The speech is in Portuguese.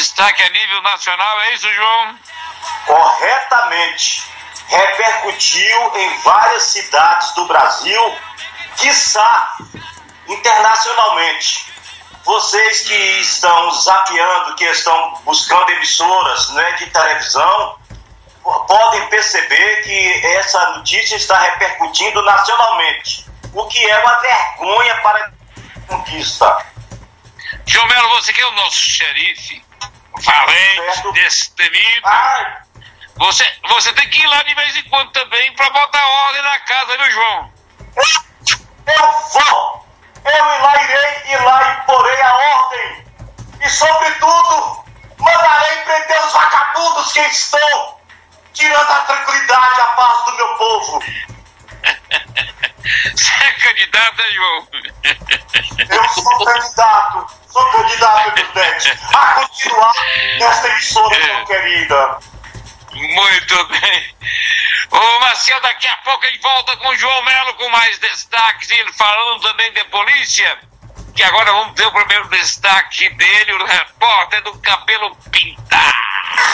destaque a nível nacional, é isso, João? Corretamente. Repercutiu em várias cidades do Brasil, quiçá internacionalmente. Vocês que estão zapeando, que estão buscando emissoras, né, de televisão, podem perceber que essa notícia está repercutindo nacionalmente, o que é uma vergonha para a conquista. João Melo, você que é o nosso xerife, valente, destemido, você tem que ir lá de vez em quando também para botar ordem na casa, viu, João? Eu vou! Eu irei e lá imporei a ordem. E, sobretudo, mandarei prender os vagabundos que estão tirando a tranquilidade, a paz do meu povo. Você é candidato, né, João? Eu sou candidato, presidente, a continuar nesta emissora tão querida. Muito bem. Ô, Marcelo, daqui a pouco a gente volta com o João Melo com mais destaques, e ele falando também de polícia, que agora vamos ter o primeiro destaque dele, o repórter do cabelo pintado.